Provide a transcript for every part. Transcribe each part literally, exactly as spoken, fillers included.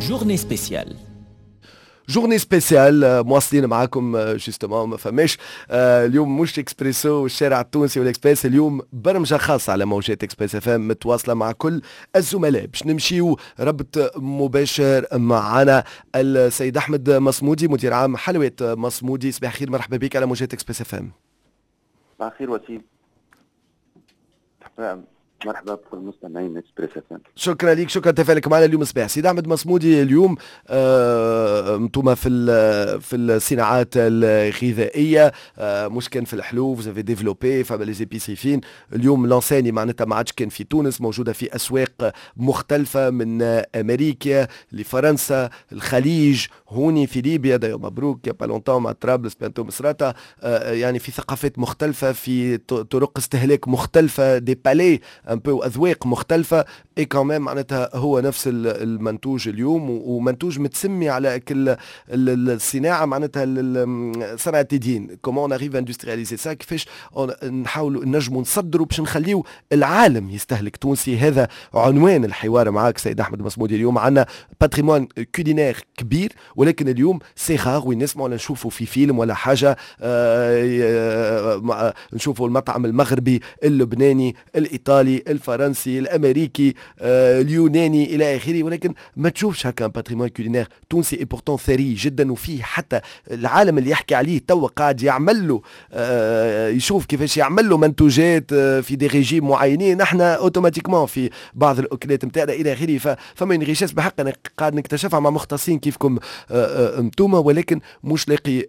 Journée spéciale. جورني سبيسيال مواصلين معاكم جوستومون ما فماش اليوم مش اكسبريسو والشارع التونسي والاكسبريس، اليوم برمجه خاصه على موجات اكسبريس اف ام متواصله مع كل الزملاء باش نمشيو ربط مباشر معنا السيد احمد مصمودي مدير عام حلويات مصمودي. صباح الخير، مرحبا بك على موجات اكسبريس اف ام. صباح الخير وسيم، مرحبا بكل مستمعين اكسبريس اف ام. شكرا ليك، شكرا تفاعلك معنا اليوم صباح. سيد احمد مصمودي، اليوم انتم آه في في الصناعات الغذائيه، آه مش كان في الحلو فوزافي ديفلوبي فما لي زيبيسري فين. اليوم لانساني معناتها ما عادش كان في تونس، موجوده في اسواق مختلفه من امريكا لفرنسا الخليج، هوني في ليبيا دايو مبروك يا بالونتون مع طرابلس بانتو مصراتا، آه يعني في ثقافات مختلفه، في طرق استهلاك مختلفه، دي بالي ان بو اذواق مختلفه، اي كمان معناتها هو نفس المنتوج اليوم، ومنتوج متسمي على كل الصناعه معناتها صناعه الدين. كومون اريف اندسترياليزي سا، كيفاش نحاولوا نجموا نصدروا باش نخليو العالم يستهلك تونسي. هذا عنوان الحوار معك سيد احمد مصمودي. اليوم عندنا باتريمون كولينير كبير، ولكن اليوم سي غار وين نسمعوا ولا نشوفوا في فيلم ولا حاجه، آه نشوفوا المطعم المغربي اللبناني الايطالي الفرنسي الامريكي آه اليوناني الى اخره، ولكن ما تشوفش هكا باتريمون كولينير تونسي اي بورتون ثري جدا، وفيه حتى العالم اللي يحكي عليه توا قاعد يعمل له آه يشوف كيفاش يعمل له منتوجات آه في دي ريجيم معينين، نحن اوتوماتيكمون في بعض الاكلات نتاعنا الى اخره. فما ريشيس بحق قاعد نكتشفها مع مختصين كيفكم انتوما، ولكن مش لاقي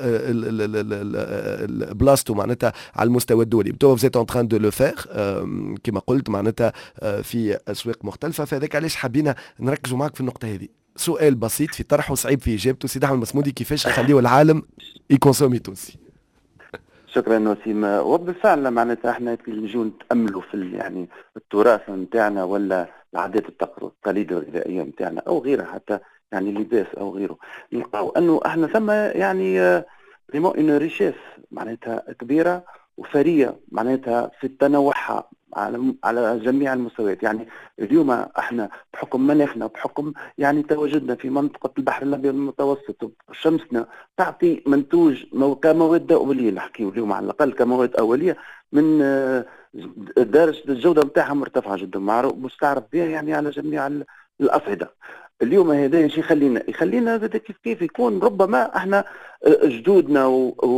بلاصتو معناتها على المستوى الدولي. تو فزيت اون تران دو لو فير كما قلت معناتها في اسواق مختلفه، فهذاك علاش حبينا نركزوا معك في النقطه هذه. سؤال بسيط في طرحه صعيب في اجابته، سيدي احمد مصمودي، كيفاش نخليوا العالم يكونسومي تونسي؟ شكرا وسيم. وبالفعل معناتها احنا كي نجيو نتاملوا في يعني التراث نتاعنا ولا العادات التقاليد الغذائيه نتاعنا او غيرها، حتى يعني اللباس او غيره، نلقاو انه احنا ثم يعني فريمون اون ريشيس معناتها كبيره وثريه معناتها في تنوعها على على جميع المستويات. يعني اليوم احنا بحكم مناخنا، بحكم يعني تواجدنا في منطقه البحر الابيض المتوسط، شمسنا تعطي منتوج كمواد اوليه، نحكيو اليوم على الاقل كمواد اوليه من درجه الجوده نتاعها مرتفعه جدا، مستعرف بها يعني على جميع الاصعده. اليوم هذا ايش يخلينا يخلينا كيف كيف يكون ربما احنا جدودنا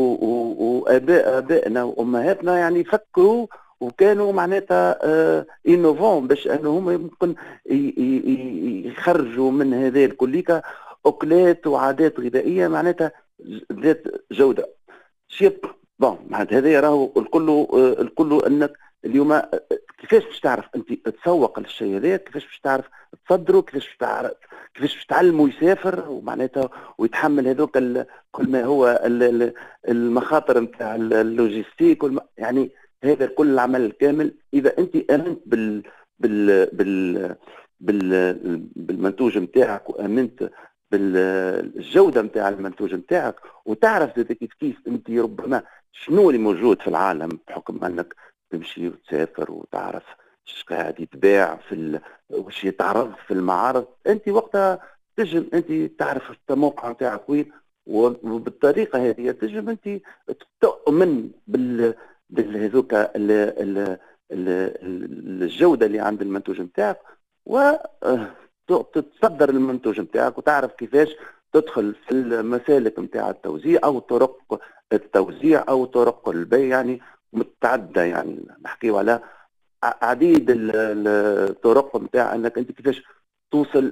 واباء ابائنا وامهاتنا يعني فكروا وكانوا معناتها اه انوفون باش انهم يمكن يخرجوا من هذه الكليكه اكلات وعادات غذائيه معناتها ذات جوده. شيء بون معناتها هذا راهو الكل الكل انك اليوم كيفاش باش تعرف انت تسوق للشيء هذا، كيفاش باش تعرف تصدره، كيفاش باش تعرف كيفاش باش تعلمه يسافر ومعناتها ويتحمل هذوك كل ما هو المخاطر نتاع اللوجيستيك يعني هذا كل العمل الكامل. اذا انت امنت بال بال بال بال بالمنتوج نتاعك وامنت بالجوده نتاع المنتوج نتاعك وتعرف كيف كيف انت ربما شنو اللي موجود في العالم بحكم انك تمشي وتسافر وتعرف ايش قاعد يتباع في ال... وش يتعرض في المعارض، انت وقتها تجم انت تعرف الموقع نتاعك وين، وبالطريقه هذه تجم انت تؤمن بال بالهذوك ال... ال... الجوده اللي عند المنتوج نتاعك، وتتصدر المنتوج نتاعك وتعرف كيفاش تدخل في المسالك نتاع التوزيع او طرق التوزيع او طرق البيع، يعني متعدده، يعني نحكيو على عديد الطرق نتاع انك انت كيفاش توصل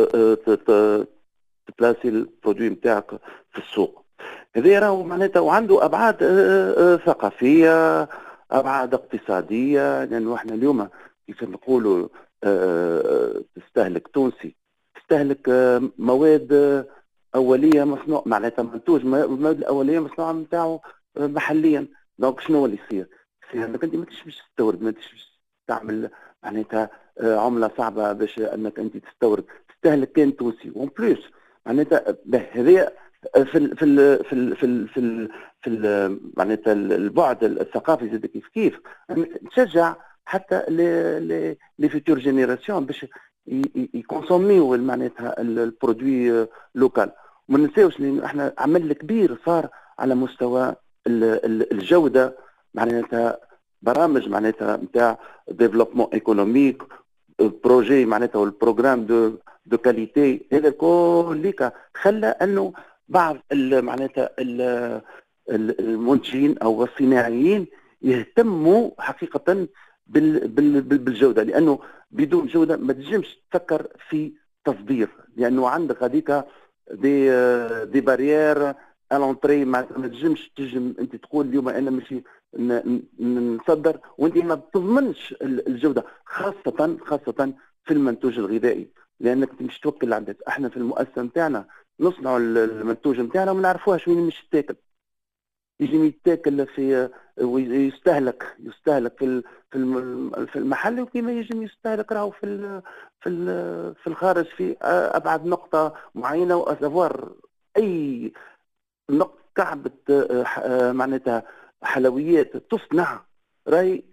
تبلاسي البرودوي نتاعك في السوق. هذا راهو معناتها وعنده ابعاد ثقافيه، ابعاد اقتصاديه، لانه احنا اليوم كيف نقولوا تستهلك تونسي تستهلك مواد اوليه مصنوع معناتها منتوج المواد الاوليه مصنوعه نتاعو محليا. دونك شنو اللي يصير؟ يصير انك انت ما تجيش باش تستورد، ما تجيش باش تعمل معناتها عمله صعبه باش انك انت تستورد، تستهلك كان تونسي. وان بلوس معناتها هذه في ال في ال في ال في ال في ال في ال معناتها البعد الثقافي زاد كيف كيف نشجع حتى لي فيتور جينيراسيون باش يكونسوميو معناتها البرودوي لوكال. وما ننساوش ان احنا عمل كبير صار على مستوى الجوده، معناتها برامج معناتها نتاع ديفلوبمون ايكونوميك، بروجي معناتها والبروغرام دو دو كاليتي. هذا كليك خلى انه بعض معناتها المنتجين او الصناعيين يهتموا حقيقه بالجوده، لانه بدون جوده ما تنجمش تفكر في تصدير، لانه عندك هذيك دي دي باريير الونتري. ما تنجمش تنجم انت تقول اليوم انا ماشي نصدر وانت ما بتضمنش الجوده، خاصه خاصه في المنتوج الغذائي، لانك مش توكل على الناس. احنا في المؤسسه نتاعنا نصنعوا المنتوج نتاعنا وما نعرفوهاش وين مش يتاكل. يجي يتاكل في ويستهلك يستهلك في في المحل، وكما يجي يستهلك راهو في في في الخارج في ابعد نقطه معينه، واسافوار اي نقطه كعبه معناتها حلويات تصنع راي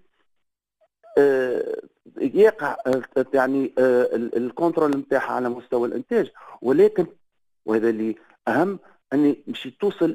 يقع يعني الكنترول نتاعها على مستوى الانتاج. ولكن وهذا اللي اهم ان مش توصل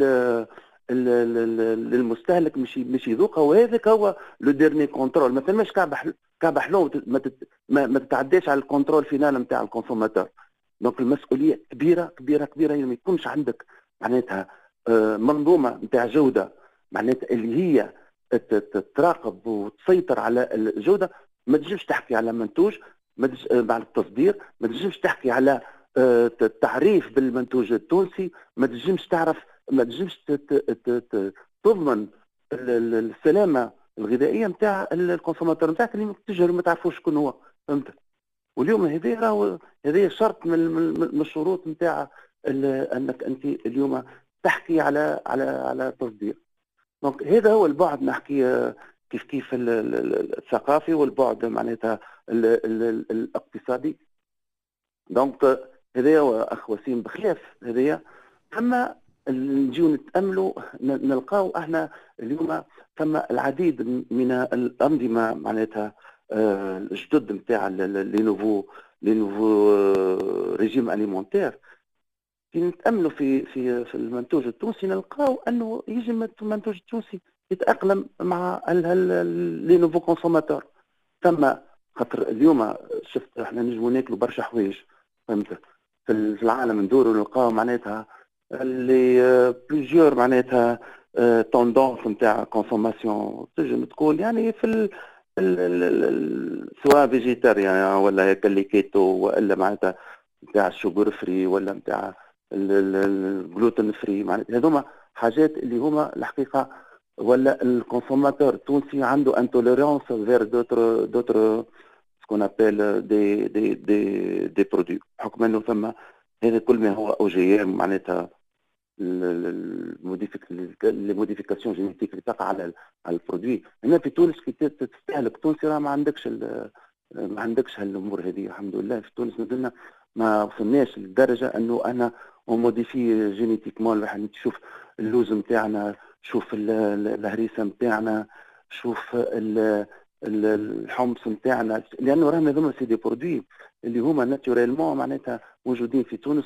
للمستهلك مش مش يذوقها، وهذاك هو لو ديرني كونترول. ما ثماش كعبه كعبه حلو ما, ما, ما تتعداش على الكونترول فينال نتاع الكونسوماتور. دونك المسؤوليه كبيره كبيره كبيره. ما يكونش عندك معناتها منظومه نتاع جوده معناتها اللي هي تراقب وتسيطر على الجوده. ما تجيش تحكي على منتوج مع التصدير، ما تجيش تحكي على التعريف بالمنتوج التونسي، ما تجيش تعرف ما تجيش تضمن السلامه الغذائيه نتاع الكونسوماتور نتاعك اللي تجهل ما تعرفوش شكون هو. فهمت؟ واليوم هذه راهو هذه شرط من من الشروط نتاع انك انت اليوم تحكي على على على تصدير. دونك هذا هو البعد نحكي كيف كيف الثقافي والبعد معناتها الاقتصادي. دونك هذايا اخ وسيم بخلاف هذايا. اما نجيو نتاملوا نلقاو احنا اليوم ثم العديد من الانظمه معناتها الجدد نتاع لي نوفو لي نوفو ريجيم اليمونتير. كي نتاملوا في في في المنتوج التونسي نلقاو انه يجي المنتوج التونسي يتاقلم مع لي نوفو كونسوماتور. ثم خاطر اليوم شفت احنا نجموا ناكلوا برشا حوايج، فهمت، في العالم ندوروا نلقاو معناتها اللي بليزيور معناتها توندونس نتاع كونسوماسيون تنجم تقول يعني في سواء فيجيتاريان ولا كالي كيتو والا معناتها نتاع الشوغر فري ولا نتاع الجلوتين فري. معناتها هذوما حاجات اللي هما الحقيقه ولا الكونسوماتور التونسي عنده انتوليرونس فير دوتر دوتر سكون ابيل دي دي دي دي برودوي، بحكم انه ثم هذا كل ما هو او جي ام معناتها الموديفيكاسيون جينيتيك اللي تقع على على البرودوي. هنا في تونس كي تستهلك تونسي راه ما عندكش ما عندكش هالامور هذه. الحمد لله في تونس مازلنا ما وصلناش للدرجه انه انا وموديفي جينيتيكمون. الواحد تشوف اللوز نتاعنا، شوف الهريسه نتاعنا، شوف الحمص نتاعنا، لانه رانا هذوما سي دي برودوي اللي هما ناتوريلمون معناتها موجودين في تونس،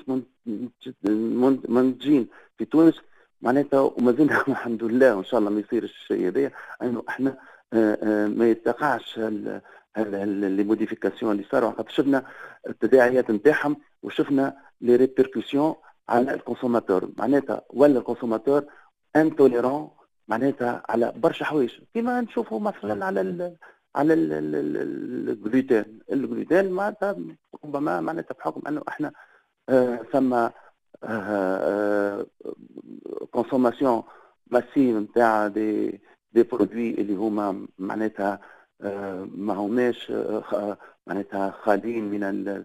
منتجين في تونس معناتها. ومازلنا الحمد لله وان شاء الله ما يصيرش الشيء هذا، انه احنا ما يتقعش لي موديفيكاسيون اللي صاروا. خاطر شفنا التداعيات نتاعهم وشفنا لي ريبيركسيون على الكونسوماتور معناتها، ولا الكونسوماتور انتوليرون معناتها على برشا حوايج كيما نشوفوا مثلا على ال على الجلوتين. الجلوتين معناتها ربما معناتها بحكم انه احنا آه ثم كونسوماسيون ماسيف نتاع دي دي برودوي اللي هما معناتها آه ما هماش آه معناتها خاليين من ال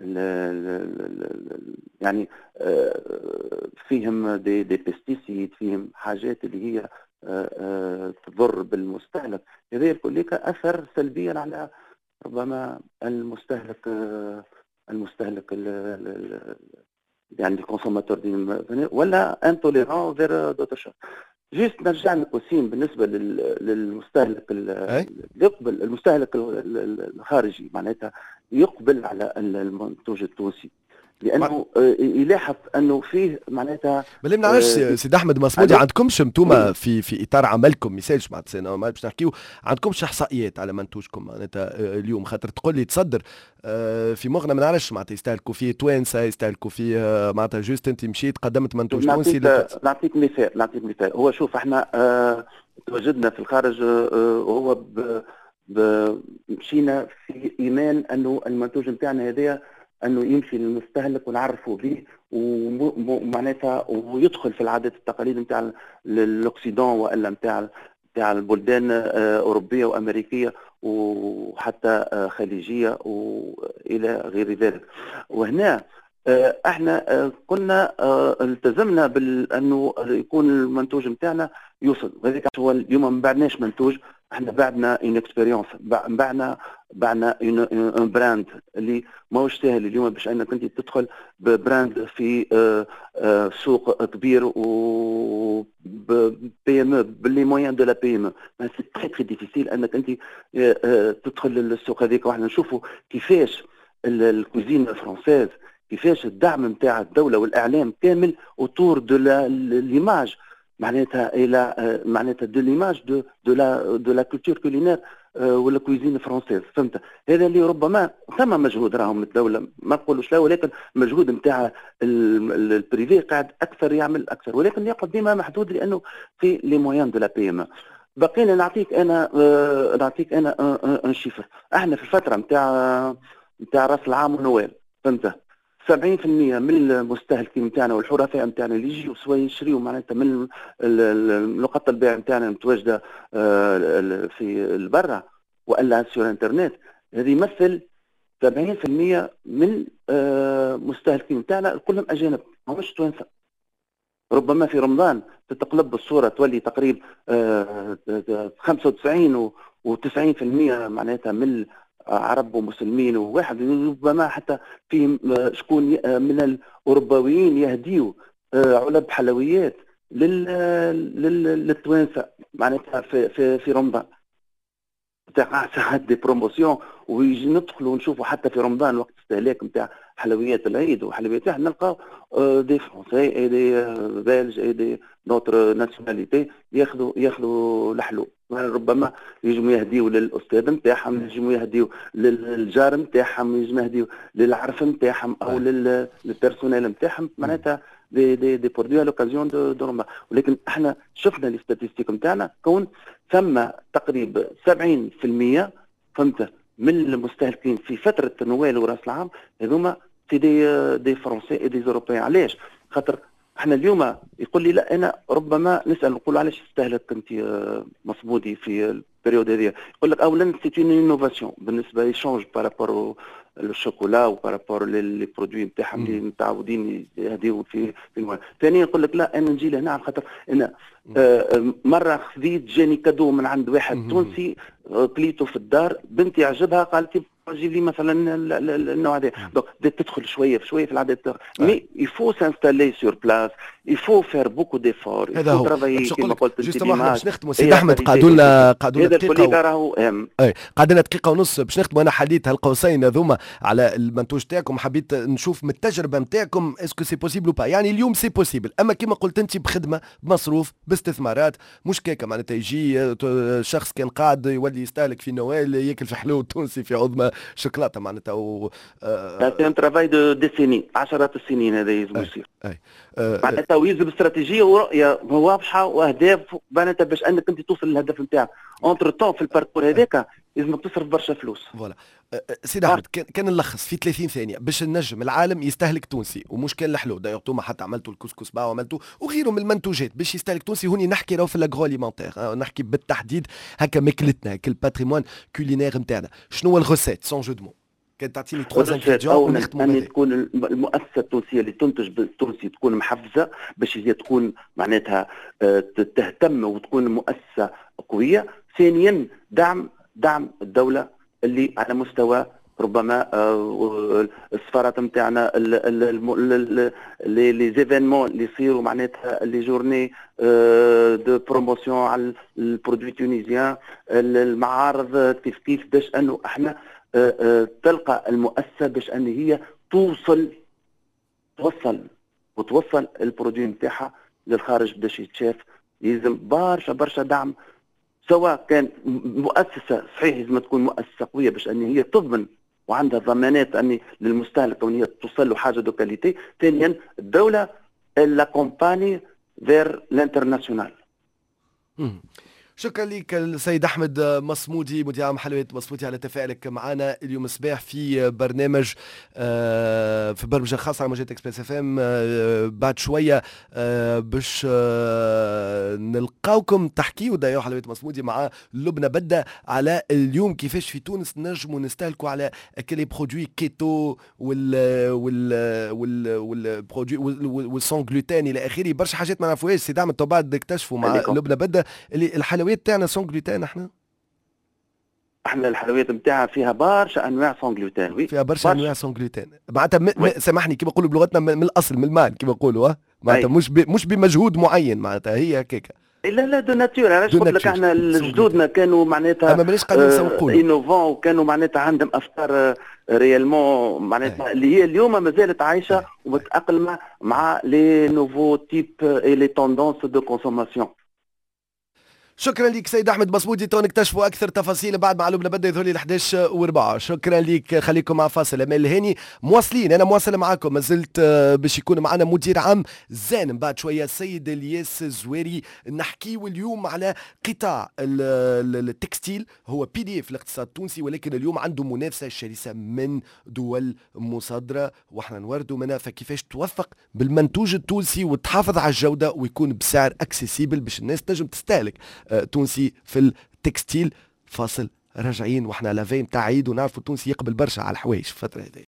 يعني آه فيهم دي دي بيستيسيد، فيهم حاجات اللي هي تضر بالمستهلك. هذا كلك اثر سلبيا على ربما المستهلك المستهلك يعني الكونسوماتور ولا انتوليرون فير دوتر شوز. جيست نرجع لك وسيم بالنسبه لل- للمستهلك ال- اي يقبل المستهلك ال- ال- الخارجي معناتها يقبل على المنتوج التونسي، لانه آه، يلاحظ انه فيه معناتها بل ما نعرفش آه، سي- سيد احمد مصمودي، الو عندكمش انتوما في في اطار عملكم مثالش معناتها أنا ما باش نحكيو، عندكمش احصائيات على منتوجكم معناتها آه، اليوم؟ خاطر تقول لي تصدر آه، في مخنا ما نعرفش معناتها يستهلكوا فيه توانسه، يستهلكوا فيه آه، معناتها جوست انت مشيت قدمت منتوج تونسي نعطيك للتونسي. نعطيك مثال نعطيك مثال هو شوف احنا آه، تواجدنا في الخارج آه، آه، وهو ب- ب- مشينا في ايمان انه المنتوج نتاعنا هذايا انه يمشي للمستهلك ونعرفوا به ومعناتها ويدخل في العادات والتقاليد نتاع الاوكسيدون والا نتاع نتاع البلدان آه، اوروبيه وامريكيه وحتى آه، خليجيه والى غير ذلك. وهنا آه، احنا آه، كنا آه، التزمنا بانه يكون المنتوج نتاعنا يوصل، وهذيك هو اليوم ما بعدناش منتوج، احنا بعدنا ان اكسبيريونس، بعنا بعنا ان براند اللي ماهوش سهل اليوم باش انك انت تدخل ببراند في آه، آه، سوق كبير و بي ام باللي موين دو لا بي ام، سي تري تري ديفيسيل انك انت آه، آه، تدخل للسوق هذيك. واحنا نشوفوا كيفاش الكوزين الفرنسيز، كيفاش الدعم نتاع الدوله والاعلام كامل اوتور دو ليماج معناتها الى معناتها دو ليماج دو دو لا دو لا كولتور كولينير ولا كويزين فرونسيز، فهمت؟ هذا اللي ربما ثم مجهود راهم الدوله ما نقولوش لا، ولكن مجهود نتاع البريفي قاعد اكثر يعمل اكثر، ولكن يقعد ديما محدود لانه في لي مويان دو لا بي ام. بقينا نعطيك انا آه نعطيك انا ان شيفر، احنا في الفتره نتاع نتاع راس العام ونويل، فهمت؟ سبعين بالمئة من المستهلكين نتاعنا والحرفاء نتاعنا اللي يجيو سواء يشريوا معناتها من نقاط البيع نتاعنا المتواجده في البرة والا سور انترنت، هذه يمثل سبعين بالمئة من مستهلكين نتاعنا كلهم اجانب ماهمش توانسه. ربما في رمضان تتقلب الصوره تولي تقريبا خمسة وتسعين و تسعين بالمئة معناتها من عرب ومسلمين، وواحد ربما حتى في شكون من الاوروبيين يهديوا علب حلويات للتوانسه معناتها في في في رمضان تاع ساعات دي بروموسيون، ويجي ندخلوا ونشوفوا حتى في رمضان وقت استهلاك نتاع حلويات العيد وحلويات نلقاو دي فرونسي اي دي بلج اي دي نوتر ناسيوناليتي ياخذوا ياخذوا الحلو، ربما يجموا يهديوا للاستاذ نتاعهم، يجموا يهديوا للجار نتاعهم، يجموا يهديوا للعرف نتاعهم او للبيرسونيل نتاعهم معناتها دي دي دي بوردوي لوكازيون دو دو رمضان. ولكن احنا شفنا لي ستاتستيك نتاعنا كون ثم تقريبا سبعين بالمئة فهمت من المستهلكين في فتره نويل وراس العام هذوما سي دي دي فرونسي اي دي اوروبيان. علاش؟ خاطر احنا اليوم يقول لي لا انا ربما نسال نقول علاش تستهلك انت مصمودي في البريود هذه؟ يقول لك اولا سي اون انوفاسيون بالنسبه يشونج بارابور الشوكولا وبارابور لي برودوي نتاعهم اللي متعودين يهديو في في الموال. ثانيا يقول لك لا انا نجي لهنا على خاطر انا آه مره خذيت جاني كادو من عند واحد تونسي كليته في الدار، بنتي عجبها قالت لي جيب لي مثلا النوع هذا. دونك تدخل شويه بشويه في العادات، مي يفو سانستالي سور بلاس، يفو فير بوكو ديفور، هذا هو كما قلت انت جوستومون باش نختموا سيد احمد، قعدوا لنا قعدوا لنا دقيقه راهو اهم اي قعدنا لنا دقيقه ونص باش نختموا. انا حديت هالقوسين هذوما على المنتوج تاعكم، حبيت نشوف من التجربه نتاعكم اسكو سي بوسيبل او با. يعني اليوم سي بوسيبل، اما كما قلت انت بخدمه بمصروف باستثمارات مش كيكه معناتها يجي شخص كان قاعد يولي يستهلك في نوال ياكل في حلو تونسي في عظمه شوكولاته معناتها و سي ان ترافاي دو ديسيني عشرات السنين هذا يلزم يصير معناتها ويلزم استراتيجيه ورؤيه واضحه واهداف معناتها باش انك انت توصل للهدف نتاعك. اونتر طون في الباركور هذاك لازمك تصرف برشا فلوس. فوالا سيدي احمد كان نلخص في ثلاثين ثانيه باش النجم العالم يستهلك تونسي ومش كان الحلو دايوغ توما حتى عملتوا الكسكس باع وعملتوا وغيره من المنتوجات باش يستهلك تونسي. هوني نحكي راهو في الاغرو اليمونتير، نحكي بالتحديد هكا ماكلتنا هكا الباتريمون كولينير نتاعنا. شنو هو الغوسيت سون جو دو مو؟ كان تعطيني ثلاثة انغريديون ونختموا بهذا. ان تكون المؤسسه التونسيه اللي تنتج بالتونسي تكون محفزه باش هي تكون معناتها تهتم وتكون مؤسسه قويه. ثانيا دعم دعم الدوله اللي على مستوى ربما آه، السفارات نتاعنا لي زيفينمون اللي يصيروا معناتها لي جورني دو بروموسيون على البرودوي تونيزيان، المعارض كيف كيف باش انه احنا آه، آه، تلقى المؤسسه باش ان هي توصل توصل وتوصل البرودوي نتاعها للخارج باش يتشاف. يلزم برشا برشا دعم، سواء كان مؤسسه صحيح لازم تكون مؤسسه قويه باش ان هي تضمن وعندها ضمانات ان للمستهلك وان هي توصل له حاجه دو كاليتي. ثانيا الدوله لا كومباني فير لانترناسيونال. شكرا لك السيد احمد مصمودي مدير عام حلويات مصمودي على تفاعلك معنا اليوم الصباح في برنامج في برنامج خاص على موجات اكسبريس اف ام. بعد شويه باش نلقاوكم تحكيوا دايو حلويات مصمودي مع لبنى بدة على اليوم كيفاش في تونس نجموا نستهلكوا على كلي برودوي كيتو وال وال وال والبرودوي والسون غلوتين الى اخره. برشا حاجات ما نعرفوهاش. سي دعم بعد اكتشفوا مع لبنى بدة اللي الحلويات تاعنا سون غلوتين. احنا احنا الحلويات نتاعها فيها برشا انواع سون غلوتين. وي فيها برشا انواع سون غلوتين معناتها م... م... سامحني كيما نقولوا بلغتنا من الاصل من المان كيما نقولوا معناتها مش ب... مش بمجهود معين معناتها هي هكاك. لا لا دو ناتور. علاش قلت لك احنا جدودنا كانوا معناتها اما مانيش قاعدين نسوقوا انوفون وكانوا معناتها عندهم افكار ريالمون معناتها اللي هي اليوم ما زالت عايشه ومتاقلمه مع لي نوفو تيب اي لي توندونس دو كونسوماسيون. شكرا لك سيد احمد مصمودي. تو نكتشفوا اكثر تفاصيل بعد مع لبنى بدة يظهر لي الحداش وربع. شكرا لك. خليكم مع فاصل امال الهاني مواصلين. انا مواصل معاكم مازلت باش يكون معنا مدير عام زان بعد شويه السيد الياس الزويري. نحكيو اليوم على قطاع التكستيل. هو بي دي اف في الاقتصاد التونسي ولكن اليوم عنده منافسه شرسه من دول مصادره واحنا نوردوا منها. فكيفاش توثق بالمنتوج التونسي وتحافظ على الجوده ويكون بسعر اكسيسيبل باش الناس تنجم تستهلك تونسي في التكستيل. فاصل راجعين واحنا لافين تاع عيد ونعرفوا التونسي يقبل برشا على الحوايج الفتره هذه.